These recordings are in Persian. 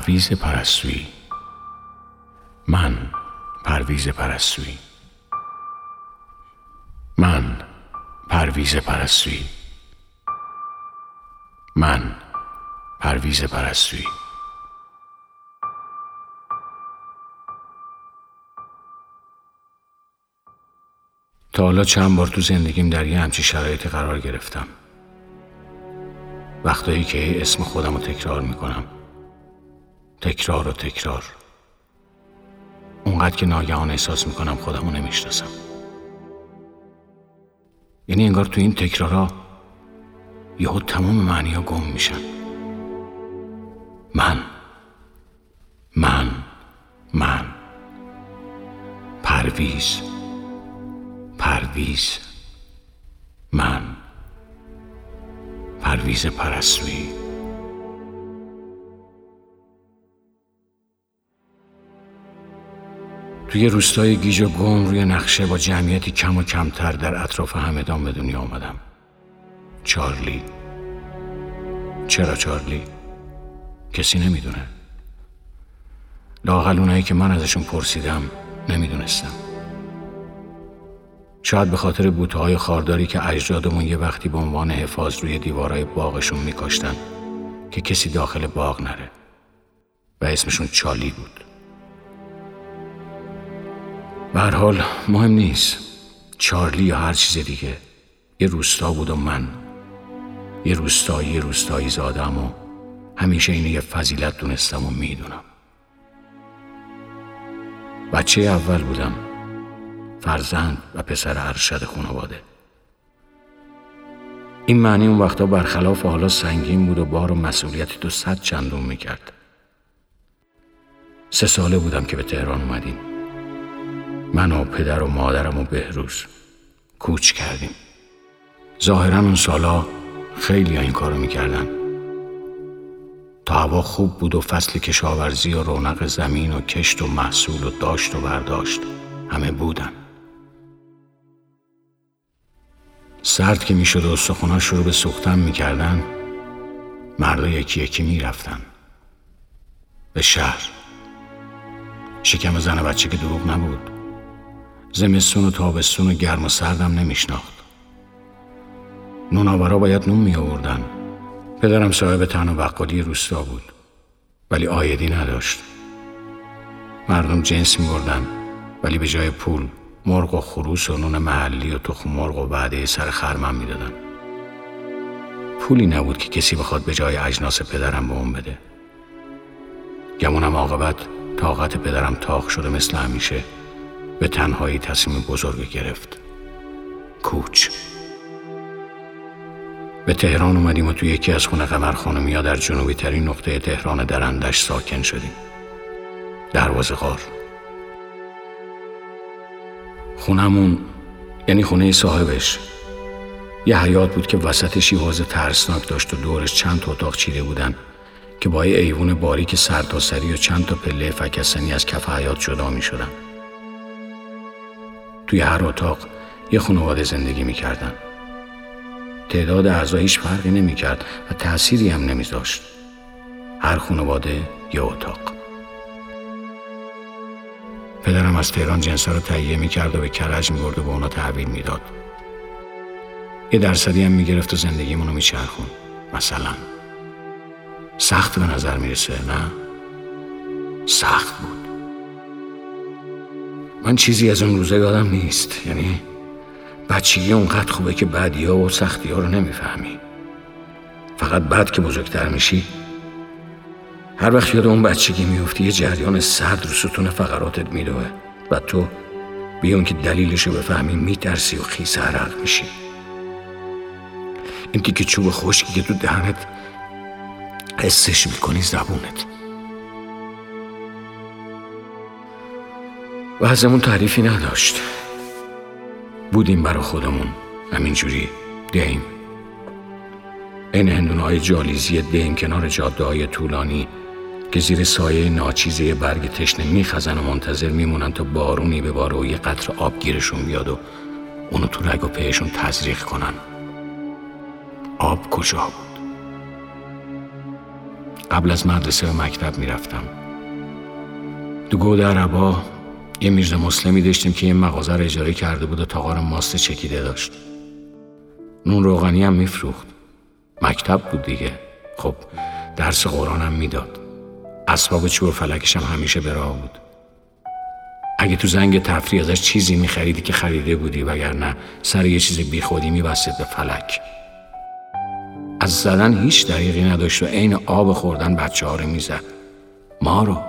پرویز پرستویی. من پرویز پرستویی. من پرویز پرستویی. من پرویز پرستویی. تا حالا چند بار تو زندگیم در یه همچین شرایطی قرار گرفتم. وقتایی که اسم خودم رو تکرار میکنم، تکرار و تکرار، اونقدر که ناگهان احساس میکنم خودم رو نمیشناسم. یعنی انگار تو این تکرارها یهو تمام معنی ها گم میشن. من پرویز من پرویز پرستویی. توی روستای گیج و گم روی نقشه با جمعیتی کم و کمتر در اطراف همدان به دنیا آمدم. چارلی. چرا چارلی؟ کسی نمیدونه. لااقل اونایی که من ازشون پرسیدم نمیدونستم. شاید به خاطر بوته‌های خارداری که اجدادمون یه وقتی به عنوان حفاظ روی دیوارهای باغشون میکاشتن که کسی داخل باغ نره و اسمشون چالی بود. به هر حال مهم نیست. چارلی یا هر چیز دیگه یه روستا بود و من یه روستایی زادم و همیشه اینو یه فضیلت دونستم و میدونم. بچه اول بودم، فرزند و پسر ارشد خانواده. این معنی اون وقتا برخلاف حالا سنگین بود و بار و مسئولیتی تو 100 چندون میکرد. 3 ساله بودم که به تهران اومدیم. من و پدر و مادرم و بهروز کوچ کردیم. ظاهراً اون سالا خیلی این کارو میکردن. تا هوا خوب بود و فصل کشاورزی و رونق زمین و کشت و محصول و داشت و برداشت همه بودن. سرد که میشد و استخوان‌ها شروع به سوختن میکردن، مردا یکی یکی میرفتن به شهر. شکم زن و بچه که دروغ نبود. زمستون و تابستون و گرم و سردم نمیشناخت. نوناورا باید نون می آوردن. پدرم صاحب تن و بقالی روستا بود ولی عایدی نداشت. مردم جنس می بردن ولی به جای پول مرغ و خروس و نون محلی و تخم مرغ و وعده سر خرمن می دادن. پولی نبود که کسی بخواد به جای اجناس پدرم به اون بده. گمونم عاقبت طاقت پدرم تاق شده مثل همیشه به تنهایی تصمیم بزرگ گرفت. کوچ. به تهران اومدیم و توی یکی از خونه قمر خانمیا در جنوبی ترین نقطه تهران درندش ساکن شدیم. دروازه غار. خونمون یعنی خونه صاحبش یه حیاط بود که وسطش یه حوض ترسناک داشت و دورش چند تا اتاق چیده بودن که با یه ایوون باریک سرتاسری و چند تا پله فکستنی از کف حیاط جدا می شدن. توی هر اتاق یه خانواده زندگی می کردن. تعداد اعضا هیچ فرقی نمی کرد و تأثیری هم نمی داشت. هر خانواده یه اتاق. پدرم از تهران جنسا رو تهیه می کرد و به کرج می برد و به اونا تحویل می داد. یه درصدی هم می گرفت و زندگیمونو می چرخون. مثلا سخت به نظر می رسه، نه؟ سخت بود. من چیزی از اون روزا یادم نیست. یعنی بچگی اونقدر خوبه که بعدی‌ها و سختی‌ها رو نمیفهمی. فقط بعد که بزرگتر میشی هر وقت یاد اون بچگی میفتی یه جریان سرد رو ستون فقراتت میدوه و تو بیان که دلیلشو بفهمی میترسی و خیس عرق میشی. این تیکه چوب خشکی که تو دهنت حسش میکنی زبونت. و ازمون تعریفی نداشت. بودیم برا خودمون همینجوری دیم. این هندونه‌های جالیزی دیم کنار جاده‌های طولانی که زیر سایه ناچیزه برگ تشنه میخزن و منتظر میمونن تا بارونی بباره و یه قطره آب گیرشون بیاد و اونو تو رگ و پیشون تزریق کنن. آب کجا بود؟ قبل از مدرسه به مکتب میرفتم. تو گود عربا یه میرزا مسلمی داشتیم که یه مغازه رو اجاره کرده بود و تاقار ماست چکیده داشت. نون روغنی هم میفروخت. مکتب بود دیگه. خب درس قرآن هم میداد. اسباب چوب و فلکش هم همیشه به راه بود. اگه تو زنگ تفریح ازش چیزی میخریدی که خریده بودی، وگرنه سر یه چیز بی خودی میبستید به فلک. از زدن هیچ دریغی نداشت و عین آب خوردن بچه ها رو میزد. ما رو.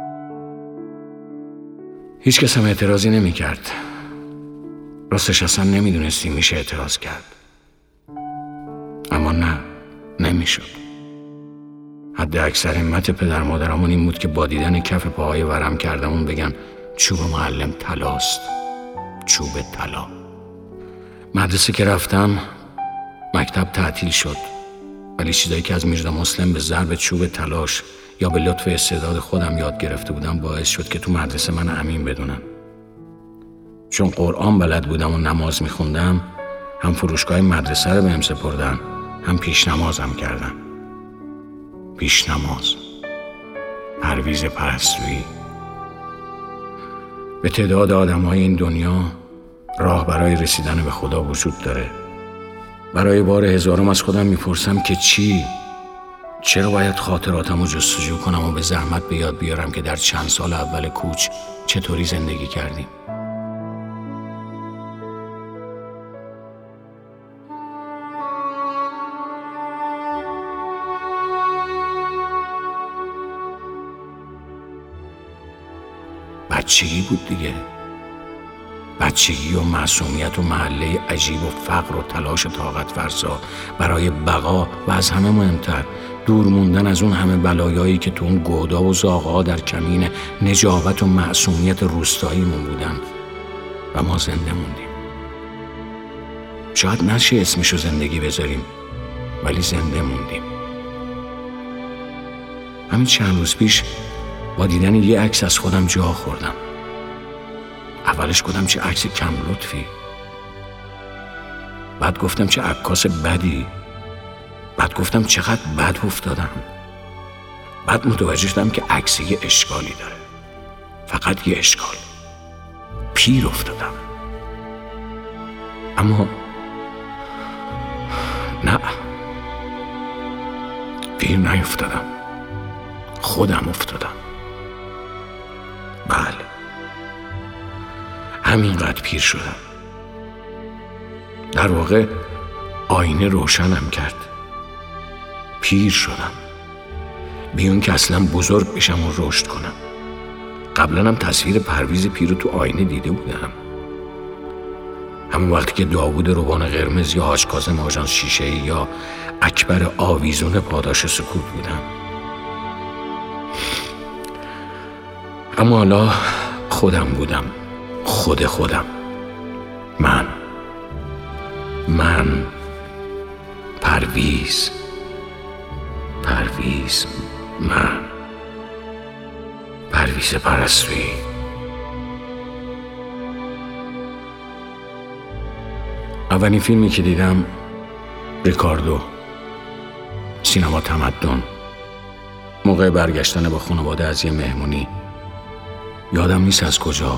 هیچ کس هم اعتراضی نمیکرد. راستش اصلا نمیدونستیم میشه اعتراض کرد. اما نه، نمیشد. حد اکثر همت پدر مادرمون این بود که با دیدن کف پاهای ورم کردمون بگن چوب معلم طلاست. چوب طلا. مدرسه که رفتم مکتب تعطیل شد، ولی چیزایی که از میرزا مسلم به ضرب چوب طلاش یا به لطف استعداد خودم یاد گرفته بودم باعث شد که تو مدرسه من امین بدونن. چون قرآن بلد بودم و نماز میخوندم، هم فروشگاه مدرسه رو بهم سپردن، هم پیش نمازم کردن. پیش نماز، پرویز پرستویی. به تعداد آدم‌های این دنیا راه برای رسیدن به خدا وجود داره. برای بار هزارم از خودم میپرسم که چرا باید خاطراتمو جستجو کنم و به زحمت به یاد بیارم که در چند سال اول کوچ چطوری زندگی کردیم. بچگی بود دیگه. بچگی و معصومیت و محله عجیب و فقر و تلاش طاقت فرسا برای بقا و از همه مهمتر دور موندن از اون همه بلایایی که تو اون گودا و زاغا در کمین نجابت و معصومیت روستاییمون بودن و ما زنده موندیم. شاید نشه اسمشو زندگی بذاریم، ولی زنده موندیم. همین چند روز پیش با دیدن یه عکس از خودم جا خوردم. اولش گفتم چه عکس کم لطفی، بعد گفتم چه عکاس بدی، بعد گفتم چقدر بد افتادم، بعد متوجه شدم که عکس یه اشکالی داره، فقط یه اشکال. پیر افتادم. اما نه، پیر نیفتادم، خودم افتادم. بله، همینقدر پیر شدم. در واقع آینه روشنم کرد. پیر شدم بیون که اصلا بزرگ بشم و رشد کنم. قبلا هم تصویر پرویز پیر رو تو آینه دیده بودم، همون وقتی که داوود روبان قرمز یا حاج کاظم آژانس شیشه‌ای یا اکبر آویزون پاداش سکوت بودم. اما حالا خودم بودم. خودم. من پرویز، من پرویز پرستویی. اولین فیلمی که دیدم ریکاردو، سینما تمدن. موقع برگشتن با خانواده از یه مهمونی، یادم نیست از کجا،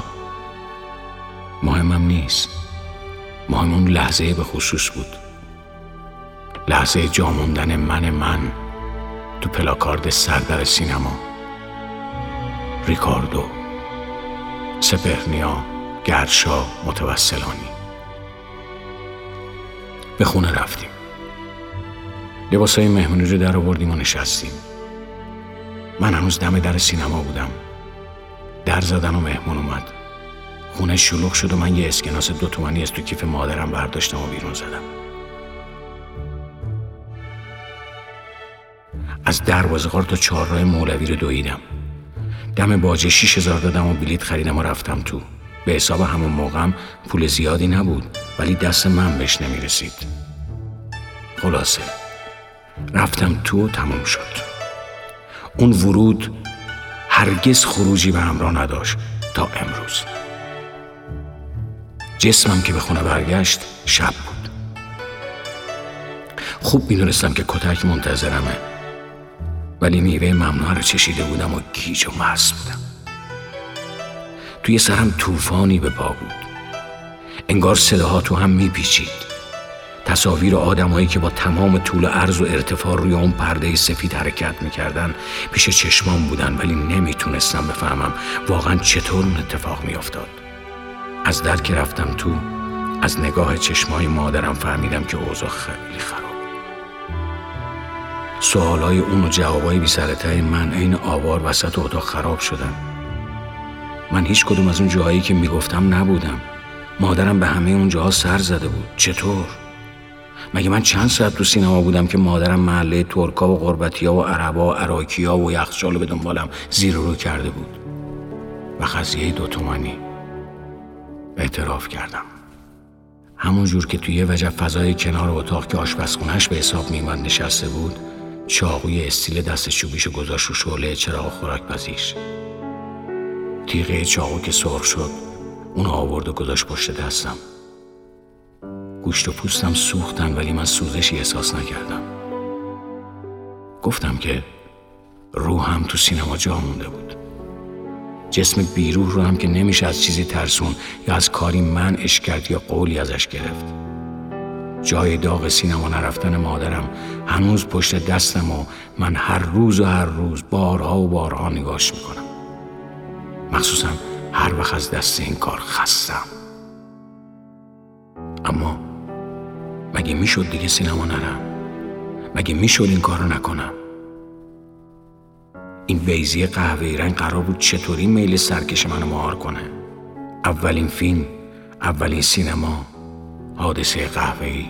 مهمم نیست، مهم اون لحظه به خصوص بود. لحظه جا موندن من تو پلاکارد سردر سینما. ریکاردو، سپهرنیا، گرشا، متوسلانی. به خونه رفتیم. لباسای مهمونی رو در آوردیم و نشستیم. من هنوز دم در سینما بودم. در زدن و مهمون اومد. خونه شلوغ شد و من یه اسکناس 2 تومانی از تو کیف مادرم برداشتم و بیرون زدم. از دروازه‌قار تا چهارراه مولوی رو دویدم. دم باجه 6000 دادم و بلیط خریدم و رفتم تو. به حساب همون موقعم پول زیادی نبود، ولی دست من بهش نمیرسید. خلاصه رفتم تو و تموم شد. اون ورود هرگز خروجی به همراه نداشت تا امروز. جسمم که به خونه برگشت شب بود. خوب میدونستم که کتک منتظرمه، ولی میوه ممنوعه رو چشیده بودم و گیج و مست بودم. توی سرم طوفانی به پا بود. انگار صداها تو هم میپیچید. تصاویر آدمایی که با تمام طول و عرض و ارتفاع روی اون پرده سفید حرکت میکردن پیش چشمام بودن، ولی نمیتونستم بفهمم واقعا چطور اون اتفاق میافتاد. از در که رفتم تو، از نگاه چشمای مادرم فهمیدم که اوضاع خیلی خراب. سوالای اون و جوابای بی سر ته من عین آوار وسط اتاق خراب شدن. من هیچ کدوم از اون جاهایی که میگفتم نبودم. مادرم به همه اون جاها سر زده بود. چطور؟ مگه من چند ساعت تو سینما بودم که مادرم محله ترکا و غربتیا و عربا و عراکیا و یخچال به دنبالم زیر و رو کرده بود. و قضیه 2 تومانی. اعتراف کردم. همون جور که توی یه وجب فضای کنار اتاق که آشپزخونه‌اش به حساب میومد نشسته بود، چاقوی استیل دست چوبیشو گذاشت رو شعله چراغ خوراک‌پزیش. تیغه چاقو که سرخ شد، اون آورد و گذاشت پشت دستم. گوشت و پوستم سوختن ولی من سوزشی احساس نکردم. گفتم که روحم تو سینما جا مونده بود. جسم بیروح رو هم که نمیشه از چیزی ترسون یا از کاری منعش کرد یا قولی ازش گرفت. جای داغ سینما نرفتن مادرم هنوز پشت دستم و من هر روز بارها و بارها نگاش میکنم. مخصوصا هر وقت از دست این کار خستم. اما مگه میشد دیگه سینما نرم؟ مگه میشد این کار رو نکنم؟ این بیضی قهوه‌ای رنگ قرار بود چطوری میل سرکش منو مهار کنه؟ اولین فیلم، اولین سینما، حادثه قهوه‌ای.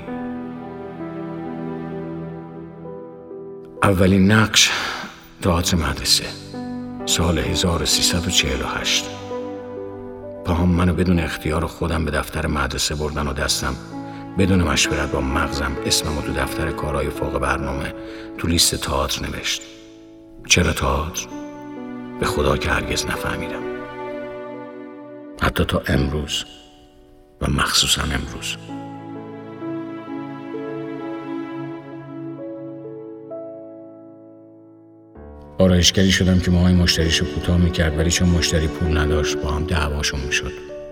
اولین نقش تئاتر مدرسه، سال 1348. پاهم منو بدون اختیار خودم به دفتر مدرسه بردن و دستم بدون مشورت با مغزم اسممو تو دفتر کارهای فوق برنامه تو لیست تئاتر نوشت. چرا تئاتر؟ به خدا که هرگز نفهمیدم. حتی تا امروز و مخصوصا امروز. آرایشگری شدم که موهای مشتریشو کوتاه میکرد، ولی چون مشتری پول نداشت با هم دعواشون میشد.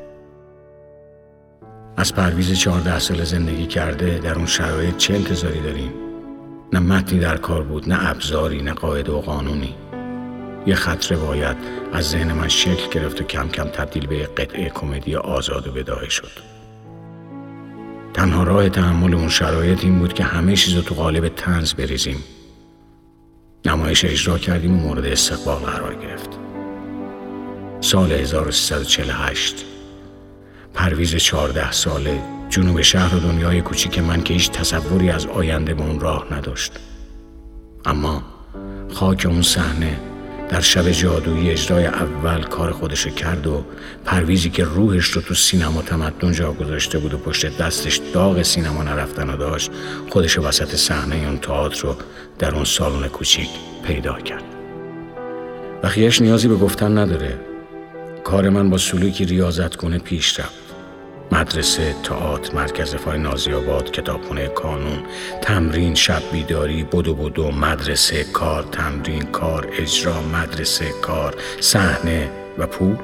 از پرویز 14 سال زندگی کرده در اون شرایط چه انتظاری داریم؟ نه متنی در کار بود، نه ابزاری، نه قاعده و قانونی. یه خط روایت از ذهن من شکل گرفت و کم کم تبدیل به قطعه کمدی آزاد و بداهه شد. تنها راه تحمل اون شرایط این بود که همه چیزو تو قالب طنز بریزیم. نمایش اجرا کردیم و مورد استقبال قرار گرفت. سال 1348. پرویز 14 ساله، جنوب شهر و دنیای کوچیک من که هیچ تصوری از آینده به اون راه نداشت. اما خاک اون صحنه در شب جادویی اجرای اول کار خودشو کرد و پرویزی که روحش رو تو سینما تمدن جا گذاشته بود و پشت دستش داغ سینما نرفتن و داشت، خودشو وسط صحنه اون تئاتر رو در اون سالن کوچیک پیدا کرد. بقیه‌اش نیازی به گفتن نداره. کار من با سلوکی ریاضتگونه پیش رفت. مدرسه، تئاتر، مرکز فای نازی‌آباد، کتابخونه کانون، تمرین، شب بیداری، بدو، مدرسه، کار، تمرین، کار، اجرا، مدرسه، کار، صحنه و پول.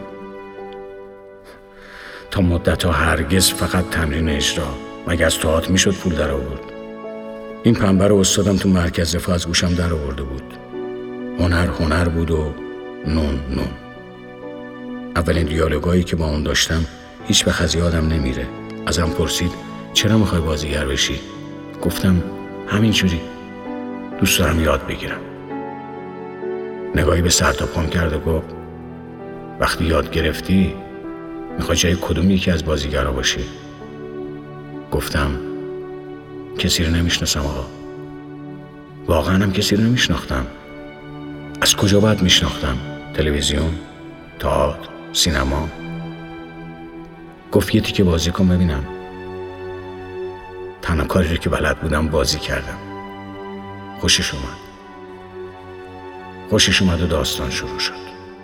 تا مدت‌ها هرگز فقط تمرین و اجرا. مگه از تئاتر میشد پول در آورد؟ این پنبه رو استادم تو مرکز فای از گوشم در آورده بود. هنر بود و نون. اولین دیالوگایی که با اون داشتم هیچ وقت از یادم نمیره. ازم پرسید چرا میخوای بازیگر بشی؟ گفتم همینجوری، دوست دارم یاد بگیرم. نگاهی به سر تا پام کرد و گفت وقتی یاد گرفتی میخوای جای کدوم یکی از بازیگرا باشی؟ گفتم کسی رو نمیشناسم آقا. واقعا هم کسی رو نمیشناختم. از کجا باید میشناختم؟ تلویزیون؟ تئاتر؟ سینما؟ گفت یه تیکه بازی کن ببینم. تنها کاری رو که بلد بودم بازی کردم. خوشش اومد و داستان شروع شد.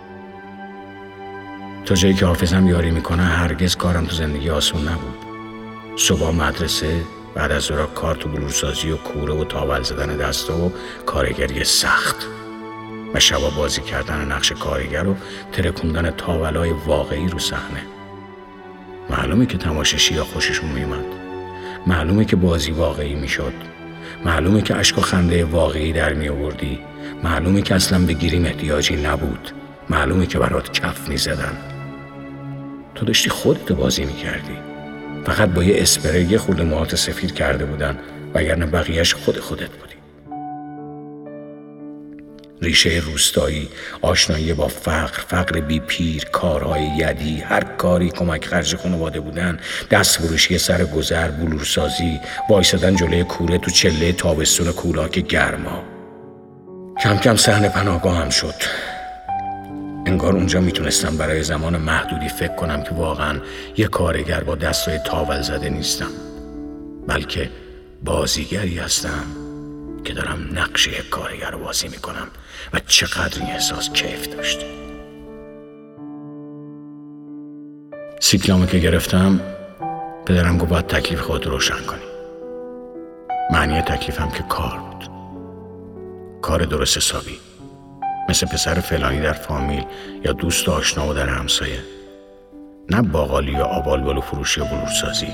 تا جایی که حافظم یاری میکنه هرگز کارم تو زندگی آسون نبود. صبح مدرسه، بعد از ظهر کار تو بلورسازی و کوره و تاول زدن دستا و کارگری سخت. و شبا بازی کردن نقش کارگر و ترکوندن تاولای واقعی رو صحنه. معلومه که تماشاشی‌ها خوششون میومد، معلومه که بازی واقعی میشد، معلومه که اشک و خنده واقعی در می آوردی، معلومه که اصلا به گریم احتیاجی نبود، معلومه که برات کف میزدن. تو داشتی خودت بازی میکردی، فقط با یه اسپری یه خورده موهات سفید کرده بودن وگرنه بقیهش خودت بودی. ریشه روستایی، آشنایی با فقر بی پیر، کارهای یدی، هر کاری کمک خرج خانواده بودن، دست فروشی سر گذر، بلورسازی، وایسادن جلوی کوره تو چله تابستون کولاک گرما. کم کم صحنه پناهگاهم شد. انگار اونجا میتونستم برای زمان محدودی فکر کنم که واقعا یه کارگر با دستای تاول زده نیستم، بلکه بازیگری هستم که دارم نقش یک کارگر رو بازی میکنم و چقدر این احساس کیف داشت. سیکلامو که گرفتم پدرم گفت باید تکلیف خود روشن کنی. معنی تکلیفم که کار بود، کار درست حسابی، مثل پسر فلانی در فامیل یا دوست آشنا و در همسایه، نه باقالی یا آبالبالو فروشی و بلورسازی.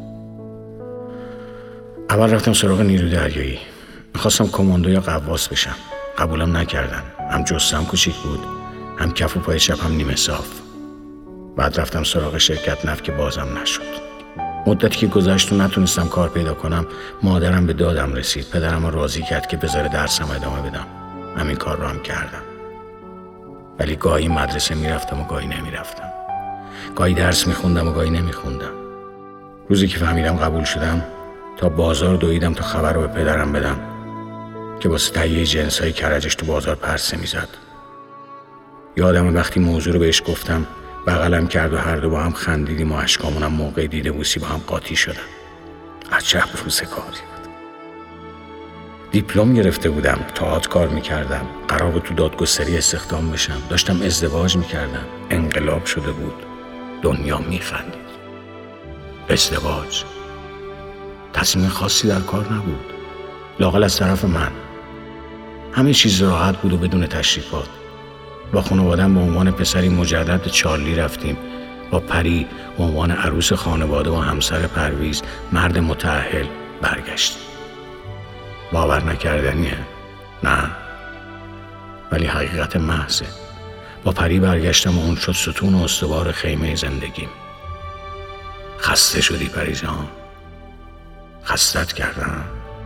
اول رفتم سراغ نیروی دریایی، میخواستم کماندو یا غواص بشم. قبولم نکردن، هم جثه‌ام کوچیک بود، هم کف و پای چپم نیمه صاف. بعد رفتم سراغ شرکت نفت که بازم نشد. مدتی که گذشت و نتونستم کار پیدا کنم، مادرم به دادم رسید. پدرم رو راضی کرد که بذاره درسم ادامه بدم. همین کار رو هم کردم. ولی گاهی مدرسه میرفتم و گاهی نمیرفتم. گاهی درس میخوندم و گاهی نمیخوندم. روزی که فهمیدم قبول شدم، تا بازار دویدم تا خبر رو به پدرم بدم که واسه تهیه جنسای کرجش تو بازار پرسه میزد. یادم وقتی موضوع رو بهش گفتم بغلم کرد و هر دو با هم خندیدیم و اشکامونم موقع دیده بوسی با هم قاطی شدن. عجب روزگاری بود. دیپلم گرفته بودم، تئاتر کار میکردم، قرار بود تو دادگستری استخدام بشم، داشتم ازدواج میکردم، انقلاب شده بود، دنیا میخندید. ازدواج، تصمیم خاصی در کار نبود، لااقل از طرف من. همه چیز راحت بود و بدون تشریفات. با خانواده‌ام به عنوان پسری مجرد چارلی رفتیم. با پری به عنوان عروس خانواده و همسر پرویز، مرد متأهل، برگشتیم. باور نکردنیه؟ نه، ولی حقیقت محضه. با پری برگشتم و اون شد ستون و استوار خیمه زندگیم. خسته شدی پری جان؟ خستت کردم؟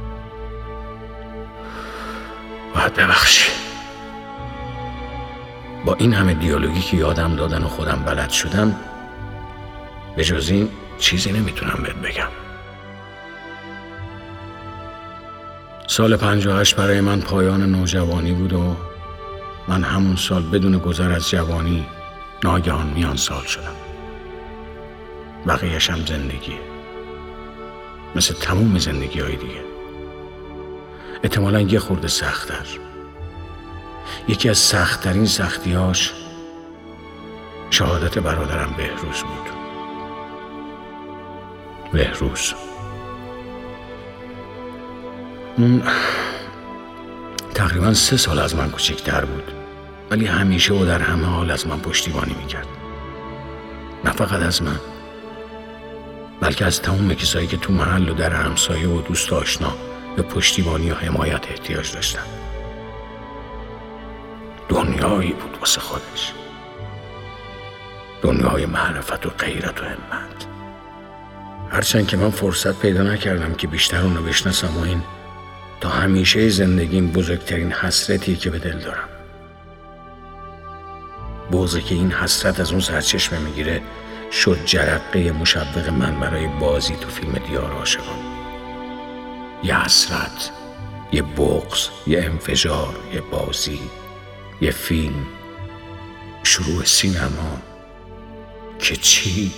باید ببخشی. با این همه دیالوگی که یادم دادن و خودم بلد شدم، به جز این چیزی نمیتونم بهت بگم. سال 58 برای من پایان نوجوانی بود و من همون سال بدون گذر از جوانی ناگهان میان سال شدم. بقیه‌اش هم زندگیه، مثل تموم زندگی‌های دیگه. احتمالاً یه خورده سخت‌تر. یکی از سخت‌ترین سختی‌هاش شهادت برادرم بهروز بود. بهروز، اون تقریباً 3 سال از من کوچکتر بود، ولی همیشه و در همه حال از من پشتیبانی میکرد. نه فقط از من، بلکه از تمام کسایی که تو محل و در همسایه و دوست آشنا به پشتیبانی و حمایت احتیاج داشتن. دنیایی بود واسه خودش، دنیای معرفت و غیرت و همت. هرچند که من فرصت پیدا نکردم که بیشتر اونو بشناسم و این تا همیشه زندگیم بزرگترین حسرتی که به دل دارم. بغضی که این حسرت از اون سرچشمه میگیره شد جرقه مشوق من برای بازی تو فیلم دیار عاشقان. یه حسرت، یه بغض، یه انفجار، یه بازی، یه فیلم، شروع سینما. که چی؟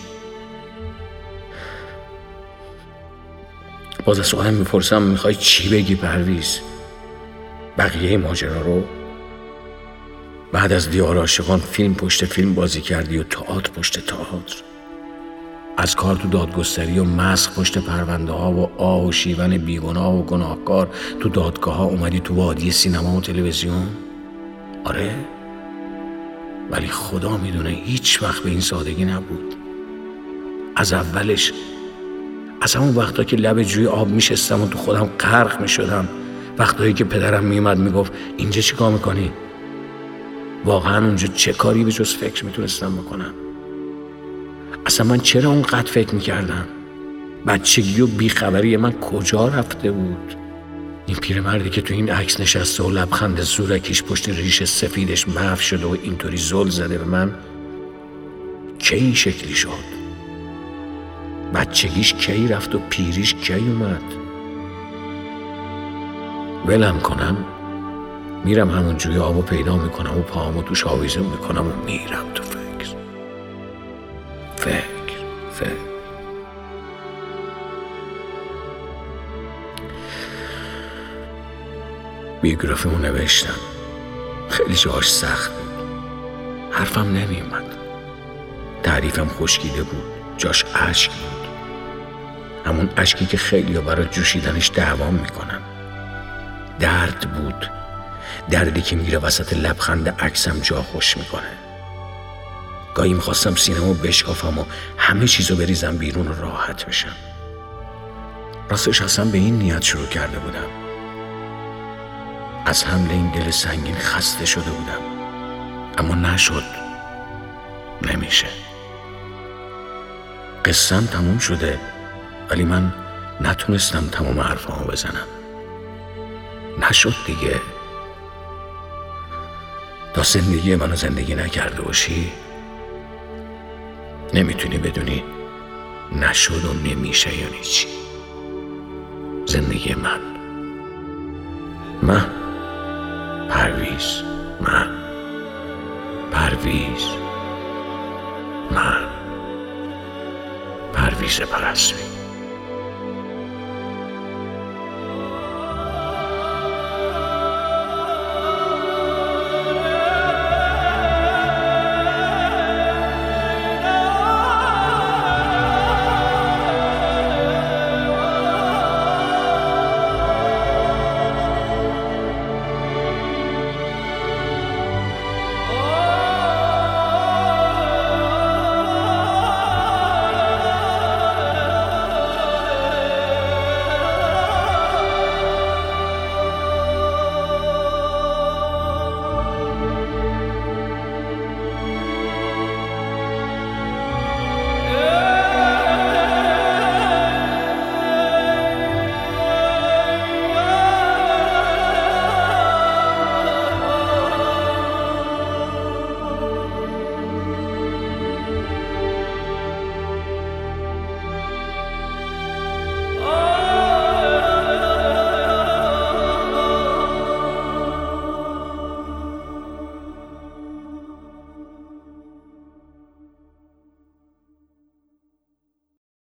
باز از سوالم میپرسم میخوای چی بگی پرویز؟ بقیه ماجرا رو؟ بعد از دیار عاشقان فیلم پشت فیلم بازی کردی و تئاتر پشت تئاتر، از کار تو دادگستری و مسخ پشت پرونده ها و آه و شیون بیگناه و گناهکار تو دادگاه ها اومدی تو وادی سینما و تلویزیون. آره، ولی خدا میدونه هیچ وقت به این سادگی نبود. از اولش، از همون وقتا که لب جوی آب میشستم و تو خودم غرق میشدم، وقتایی که پدرم میومد میگفت اینجا چی کار میکنی؟ واقعا اونجا چه کاری به جز فکر میتونستم بکنم؟ اصلا من چرا اونقدر فکر میکردم؟ بچگی و بیخبری من کجا رفته بود؟ این پیرمردی که تو این عکس نشسته و لبخند زورکیش پشت ریش سفیدش محو شده و اینطوری زل زده به من، کی این شکلی شد؟ بچگیش کی رفت و پیریش کی اومد؟ ولم کنم؟ میرم همون جوی آبو پیدا میکنم و پاهامو توش آویزون میکنم و میرم تو فکر. بیوگرافیمو نوشتم. خیلی جاش سخت بود. حرفم نمیومد. تعریفم خشکیده بود. جاش اشک بود. همون اشکی که خیلی برای جوشیدنش دعوام میکنن. درد بود. دردی که میره وسط لبخند عکسم جا خوش میکنه. گاهی میخواستم سینه‌مو بشکافم و همه چیزو بریزم بیرون و راحت بشم. راستش اصلا به این نیت شروع کرده بودم. از حمل این دل سنگین خسته شده بودم، اما نشد. نمیشه. قصه‌ام تموم شده، ولی من نتونستم تمام حرفامو بزنم. نشد دیگه. تا زندگی منو زندگی نکرده باشی، نمیتونی بدونی نشد و نمیشه یعنی چی. زندگی من پرویز پرستویی.